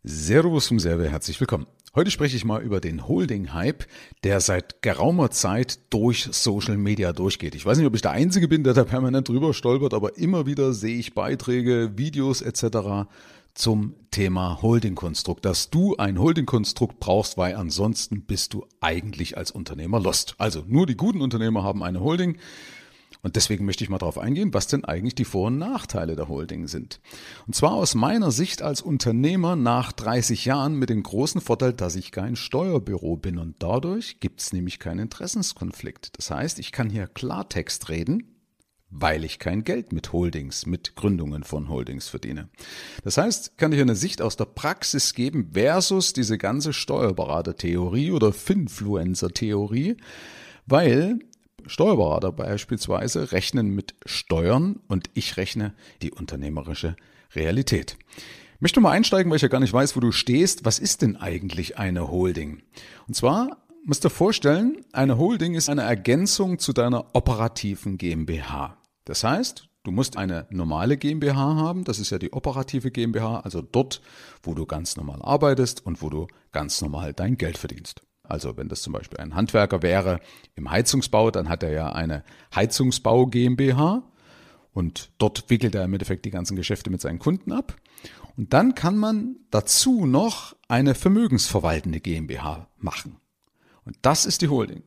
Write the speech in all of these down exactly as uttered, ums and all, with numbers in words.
Servus vom Serve, herzlich willkommen. Heute spreche ich mal über den Holding-Hype, der seit geraumer Zeit durch Social Media durchgeht. Ich weiß nicht, ob ich der Einzige bin, der da permanent drüber stolpert, aber immer wieder sehe ich Beiträge, Videos et cetera zum Thema Holding-Konstrukt, dass du ein Holding-Konstrukt brauchst, weil ansonsten bist du eigentlich als Unternehmer lost. Also nur die guten Unternehmer haben eine Holding. Und deswegen möchte ich mal darauf eingehen, was denn eigentlich die Vor- und Nachteile der Holding sind. Und zwar aus meiner Sicht als Unternehmer nach dreißig Jahren mit dem großen Vorteil, dass ich kein Steuerbüro bin. Und dadurch gibt es nämlich keinen Interessenskonflikt. Das heißt, ich kann hier Klartext reden, weil ich kein Geld mit Holdings, mit Gründungen von Holdings verdiene. Das heißt, kann ich eine Sicht aus der Praxis geben versus diese ganze Steuerberatertheorie oder Finfluencer-Theorie, weil Steuerberater beispielsweise rechnen mit Steuern und ich rechne die unternehmerische Realität. Ich möchte mal einsteigen, weil ich ja gar nicht weiß, wo du stehst. Was ist denn eigentlich eine Holding? Und zwar musst du dir vorstellen, eine Holding ist eine Ergänzung zu deiner operativen GmbH. Das heißt, du musst eine normale GmbH haben, das ist ja die operative GmbH, also dort, wo du ganz normal arbeitest und wo du ganz normal dein Geld verdienst. Also wenn das zum Beispiel ein Handwerker wäre im Heizungsbau, dann hat er ja eine Heizungsbau GmbH und dort wickelt er im Endeffekt die ganzen Geschäfte mit seinen Kunden ab. Und dann kann man dazu noch eine vermögensverwaltende GmbH machen. Und das ist die Holding.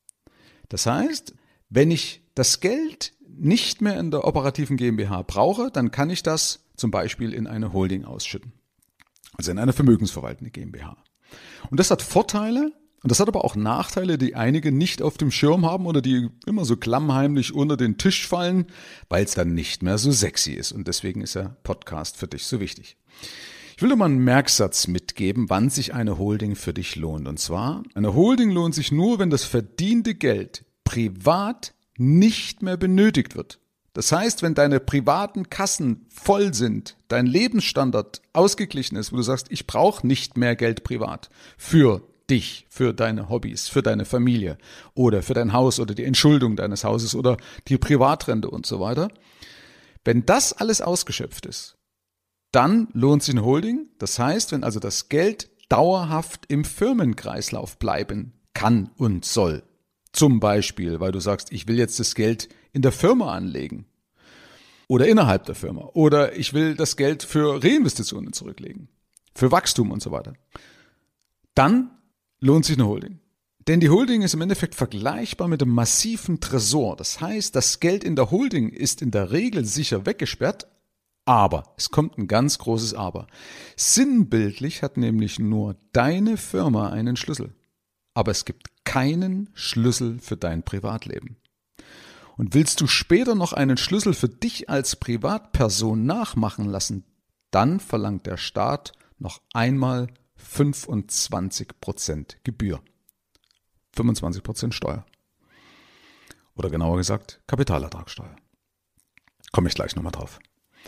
Das heißt, wenn ich das Geld nicht mehr in der operativen GmbH brauche, dann kann ich das zum Beispiel in eine Holding ausschütten. Also in eine vermögensverwaltende GmbH. Und das hat Vorteile. Und das hat aber auch Nachteile, die einige nicht auf dem Schirm haben oder die immer so klammheimlich unter den Tisch fallen, weil es dann nicht mehr so sexy ist. Und deswegen ist der Podcast für dich so wichtig. Ich will dir mal einen Merksatz mitgeben, wann sich eine Holding für dich lohnt. Und zwar, eine Holding lohnt sich nur, wenn das verdiente Geld privat nicht mehr benötigt wird. Das heißt, wenn deine privaten Kassen voll sind, dein Lebensstandard ausgeglichen ist, wo du sagst, ich brauche nicht mehr Geld privat für dich, für deine Hobbys, für deine Familie oder für dein Haus oder die Entschuldung deines Hauses oder die Privatrente und so weiter. Wenn das alles ausgeschöpft ist, dann lohnt sich eine Holding. Das heißt, wenn also das Geld dauerhaft im Firmenkreislauf bleiben kann und soll. Zum Beispiel, weil du sagst, ich will jetzt das Geld in der Firma anlegen oder innerhalb der Firma oder ich will das Geld für Reinvestitionen zurücklegen, für Wachstum und so weiter. Dann lohnt sich eine Holding. Denn die Holding ist im Endeffekt vergleichbar mit einem massiven Tresor. Das heißt, das Geld in der Holding ist in der Regel sicher weggesperrt, aber es kommt ein ganz großes Aber. Sinnbildlich hat nämlich nur deine Firma einen Schlüssel, aber es gibt keinen Schlüssel für dein Privatleben. Und willst du später noch einen Schlüssel für dich als Privatperson nachmachen lassen, dann verlangt der Staat noch einmal fünfundzwanzig Prozent Gebühr, fünfundzwanzig Prozent Steuer oder genauer gesagt Kapitalertragssteuer. Komme ich gleich nochmal drauf.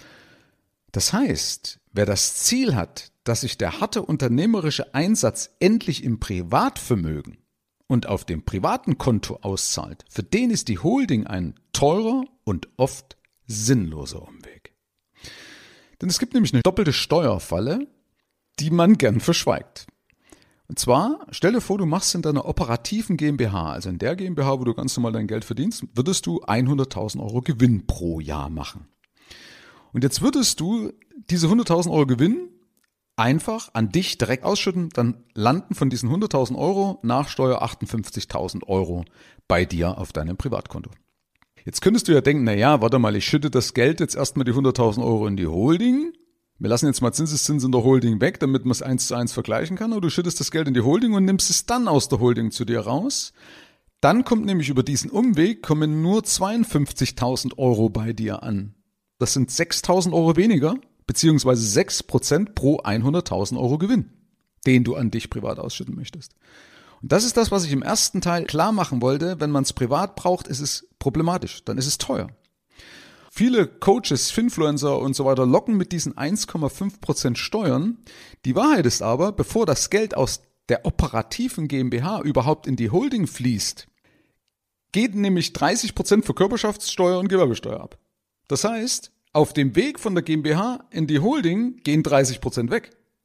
Das heißt, wer das Ziel hat, dass sich der harte unternehmerische Einsatz endlich im Privatvermögen und auf dem privaten Konto auszahlt, für den ist die Holding ein teurer und oft sinnloser Umweg. Denn es gibt nämlich eine doppelte Steuerfalle, die man gern verschweigt. Und zwar, stell dir vor, du machst in deiner operativen GmbH, also in der GmbH, wo du ganz normal dein Geld verdienst, würdest du hunderttausend Euro Gewinn pro Jahr machen. Und jetzt würdest du diese hunderttausend Euro Gewinn einfach an dich direkt ausschütten, dann landen von diesen hunderttausend Euro nach Steuer achtundfünfzigtausend Euro bei dir auf deinem Privatkonto. Jetzt könntest du ja denken, na ja, warte mal, ich schütte das Geld jetzt erstmal die hunderttausend Euro in die Holding. Wir lassen jetzt mal Zinseszins in der Holding weg, damit man es eins zu eins vergleichen kann. Oder du schüttest das Geld in die Holding und nimmst es dann aus der Holding zu dir raus. Dann kommt nämlich über diesen Umweg kommen nur zweiundfünfzigtausend Euro bei dir an. Das sind sechstausend Euro weniger, beziehungsweise sechs Prozent pro hunderttausend Euro Gewinn, den du an dich privat ausschütten möchtest. Und das ist das, was ich im ersten Teil klar machen wollte. Wenn man es privat braucht, ist es problematisch, dann ist es teuer. Viele Coaches, Finfluencer und so weiter locken mit diesen eins Komma fünf Prozent Steuern. Die Wahrheit ist aber, bevor das Geld aus der operativen GmbH überhaupt in die Holding fließt, geht nämlich dreißig Prozent für Körperschaftssteuer und Gewerbesteuer ab. Das heißt, auf dem Weg von der GmbH in die Holding gehen dreißig Prozent weg.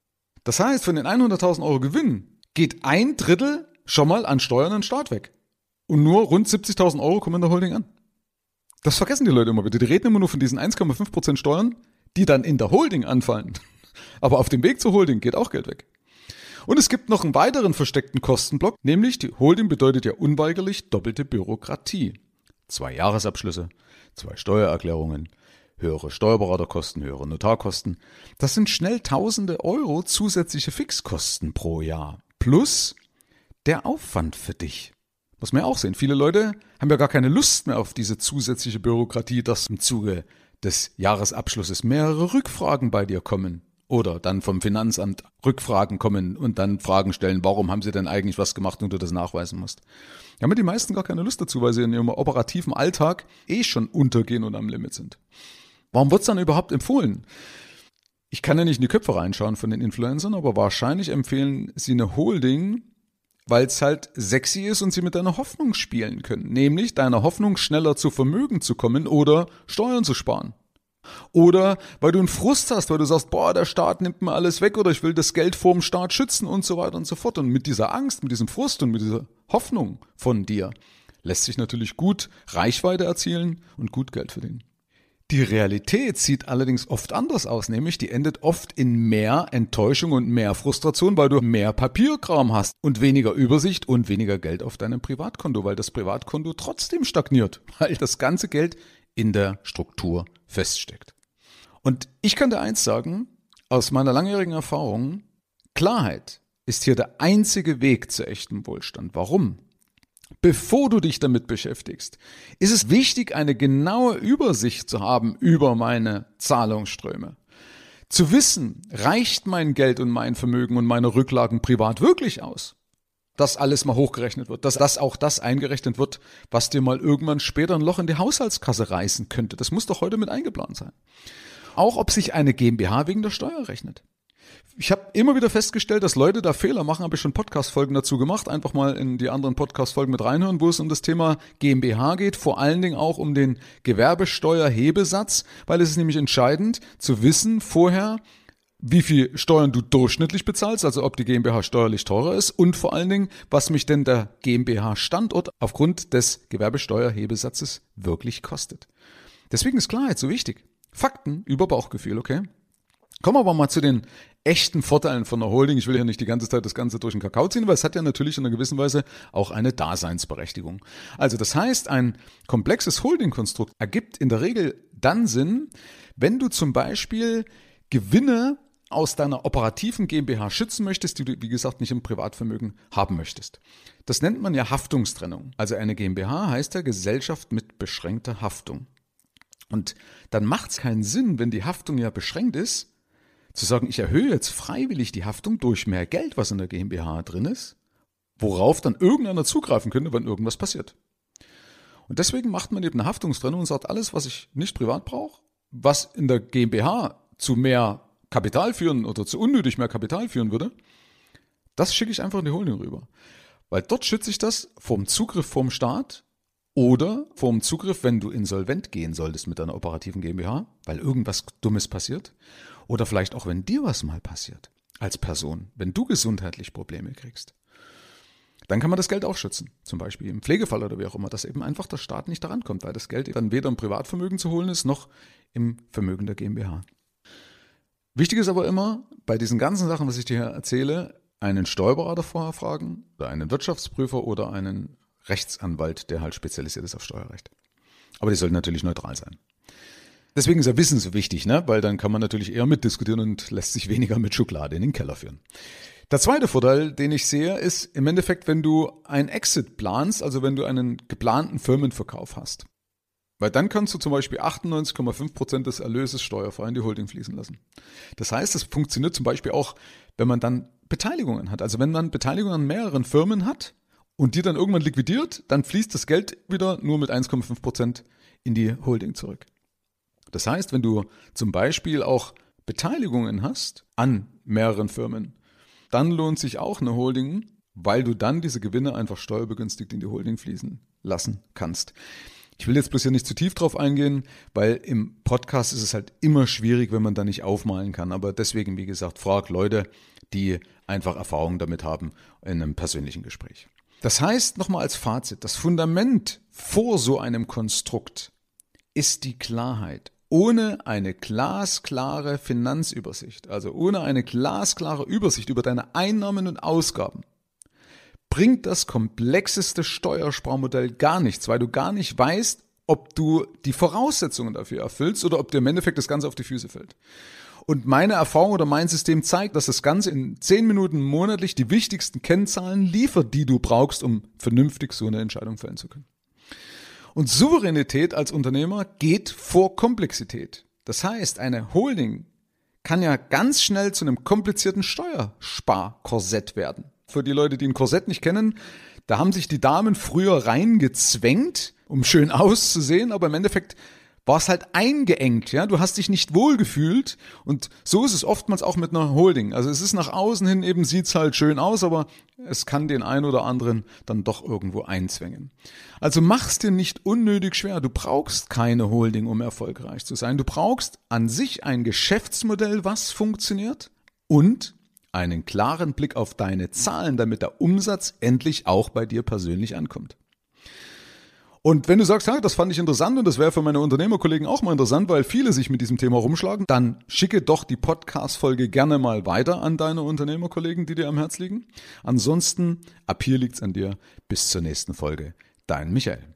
Das heißt, von den hunderttausend Euro Gewinn geht ein Drittel schon mal an Steuern an den Staat weg. Und nur rund siebzigtausend Euro kommen in der Holding an. Das vergessen die Leute immer wieder. Die reden immer nur von diesen eins Komma fünf Prozent Steuern, die dann in der Holding anfallen. Aber auf dem Weg zur Holding geht auch Geld weg. Und es gibt noch einen weiteren versteckten Kostenblock, nämlich die Holding bedeutet ja unweigerlich doppelte Bürokratie. Zwei Jahresabschlüsse, zwei Steuererklärungen, höhere Steuerberaterkosten, höhere Notarkosten. Das sind schnell tausende Euro zusätzliche Fixkosten pro Jahr. Plus der Aufwand für dich. Muss man ja auch sehen. Viele Leute haben ja gar keine Lust mehr auf diese zusätzliche Bürokratie, dass im Zuge des Jahresabschlusses mehrere Rückfragen bei dir kommen. Oder dann vom Finanzamt Rückfragen kommen und dann Fragen stellen, warum haben sie denn eigentlich was gemacht und du das nachweisen musst. Da haben die meisten gar keine Lust dazu, weil sie in ihrem operativen Alltag eh schon untergehen und am Limit sind. Warum wird es dann überhaupt empfohlen? Ich kann ja nicht in die Köpfe reinschauen von den Influencern, aber wahrscheinlich empfehlen sie eine Holding, weil es halt sexy ist und sie mit deiner Hoffnung spielen können. Nämlich deiner Hoffnung, schneller zu Vermögen zu kommen oder Steuern zu sparen. Oder weil du einen Frust hast, weil du sagst, boah, der Staat nimmt mir alles weg oder ich will das Geld vorm Staat schützen und so weiter und so fort. Und mit dieser Angst, mit diesem Frust und mit dieser Hoffnung von dir lässt sich natürlich gut Reichweite erzielen und gut Geld verdienen. Die Realität sieht allerdings oft anders aus, nämlich die endet oft in mehr Enttäuschung und mehr Frustration, weil du mehr Papierkram hast und weniger Übersicht und weniger Geld auf deinem Privatkonto, weil das Privatkonto trotzdem stagniert, weil das ganze Geld in der Struktur feststeckt. Und ich kann dir eins sagen, aus meiner langjährigen Erfahrung, Klarheit ist hier der einzige Weg zu echtem Wohlstand. Warum? Bevor du dich damit beschäftigst, ist es wichtig, eine genaue Übersicht zu haben über meine Zahlungsströme. Zu wissen, reicht mein Geld und mein Vermögen und meine Rücklagen privat wirklich aus? Dass alles mal hochgerechnet wird, dass das auch das eingerechnet wird, was dir mal irgendwann später ein Loch in die Haushaltskasse reißen könnte. Das muss doch heute mit eingeplant sein. Auch ob sich eine GmbH wegen der Steuer rechnet. Ich habe immer wieder festgestellt, dass Leute da Fehler machen, habe ich schon Podcast-Folgen dazu gemacht, einfach mal in die anderen Podcast-Folgen mit reinhören, wo es um das Thema GmbH geht, vor allen Dingen auch um den Gewerbesteuerhebesatz, weil es ist nämlich entscheidend zu wissen vorher, wie viel Steuern du durchschnittlich bezahlst, also ob die GmbH steuerlich teurer ist und vor allen Dingen, was mich denn der GmbH-Standort aufgrund des Gewerbesteuerhebesatzes wirklich kostet. Deswegen ist Klarheit so wichtig. Fakten über Bauchgefühl, okay? Kommen wir aber mal zu den echten Vorteilen von einer Holding. Ich will ja nicht die ganze Zeit das Ganze durch den Kakao ziehen, weil es hat ja natürlich in einer gewissen Weise auch eine Daseinsberechtigung. Also das heißt, ein komplexes Holding-Konstrukt ergibt in der Regel dann Sinn, wenn du zum Beispiel Gewinne aus deiner operativen GmbH schützen möchtest, die du, wie gesagt, nicht im Privatvermögen haben möchtest. Das nennt man ja Haftungstrennung. Also eine GmbH heißt ja Gesellschaft mit beschränkter Haftung. Und dann macht es keinen Sinn, wenn die Haftung ja beschränkt ist, zu sagen, ich erhöhe jetzt freiwillig die Haftung durch mehr Geld, was in der GmbH drin ist, worauf dann irgendeiner zugreifen könnte, wenn irgendwas passiert. Und deswegen macht man eben eine Haftungstrennung und sagt, alles, was ich nicht privat brauche, was in der GmbH zu mehr Kapital führen oder zu unnötig mehr Kapital führen würde, das schicke ich einfach in die Holding rüber. Weil dort schütze ich das vom Zugriff vom Staat oder vom Zugriff, wenn du insolvent gehen solltest mit deiner operativen GmbH, weil irgendwas Dummes passiert. Oder vielleicht auch, wenn dir was mal passiert als Person, wenn du gesundheitlich Probleme kriegst. Dann kann man das Geld auch schützen, zum Beispiel im Pflegefall oder wie auch immer, dass eben einfach der Staat nicht daran kommt, weil das Geld dann weder im Privatvermögen zu holen ist, noch im Vermögen der GmbH. Wichtig ist aber immer, bei diesen ganzen Sachen, was ich dir hier erzähle, einen Steuerberater vorher fragen oder einen Wirtschaftsprüfer oder einen Rechtsanwalt, der halt spezialisiert ist auf Steuerrecht. Aber die sollten natürlich neutral sein. Deswegen ist ja Wissen so wichtig, ne? Weil dann kann man natürlich eher mitdiskutieren und lässt sich weniger mit Schokolade in den Keller führen. Der zweite Vorteil, den ich sehe, ist im Endeffekt, wenn du einen Exit planst, also wenn du einen geplanten Firmenverkauf hast. Weil dann kannst du zum Beispiel achtundneunzig Komma fünf Prozent des Erlöses steuerfrei in die Holding fließen lassen. Das heißt, es funktioniert zum Beispiel auch, wenn man dann Beteiligungen hat. Also wenn man Beteiligungen an mehreren Firmen hat und die dann irgendwann liquidiert, dann fließt das Geld wieder nur mit eins Komma fünf Prozent in die Holding zurück. Das heißt, wenn du zum Beispiel auch Beteiligungen hast an mehreren Firmen, dann lohnt sich auch eine Holding, weil du dann diese Gewinne einfach steuerbegünstigt in die Holding fließen lassen kannst. Ich will jetzt bloß hier nicht zu tief drauf eingehen, weil im Podcast ist es halt immer schwierig, wenn man da nicht aufmalen kann. Aber deswegen, wie gesagt, frag Leute, die einfach Erfahrung damit haben in einem persönlichen Gespräch. Das heißt, nochmal als Fazit, das Fundament vor so einem Konstrukt ist die Klarheit. Ohne eine glasklare Finanzübersicht, also ohne eine glasklare Übersicht über deine Einnahmen und Ausgaben, bringt das komplexeste Steuersparmodell gar nichts, weil du gar nicht weißt, ob du die Voraussetzungen dafür erfüllst oder ob dir im Endeffekt das Ganze auf die Füße fällt. Und meine Erfahrung oder mein System zeigt, dass das Ganze in zehn Minuten monatlich die wichtigsten Kennzahlen liefert, die du brauchst, um vernünftig so eine Entscheidung fällen zu können. Und Souveränität als Unternehmer geht vor Komplexität. Das heißt, eine Holding kann ja ganz schnell zu einem komplizierten Steuersparkorsett werden. Für die Leute, die ein Korsett nicht kennen, da haben sich die Damen früher reingezwängt, um schön auszusehen, aber im Endeffekt war es halt eingeengt, ja, du hast dich nicht wohlgefühlt und so ist es oftmals auch mit einer Holding. Also es ist nach außen hin eben, sieht's halt schön aus, aber es kann den einen oder anderen dann doch irgendwo einzwängen. Also mach's dir nicht unnötig schwer, du brauchst keine Holding, um erfolgreich zu sein. Du brauchst an sich ein Geschäftsmodell, was funktioniert und einen klaren Blick auf deine Zahlen, damit der Umsatz endlich auch bei dir persönlich ankommt. Und wenn du sagst, ja, das fand ich interessant und das wäre für meine Unternehmerkollegen auch mal interessant, weil viele sich mit diesem Thema rumschlagen, dann schicke doch die Podcast-Folge gerne mal weiter an deine Unternehmerkollegen, die dir am Herz liegen. Ansonsten, ab hier liegt's an dir. Bis zur nächsten Folge. Dein Michael.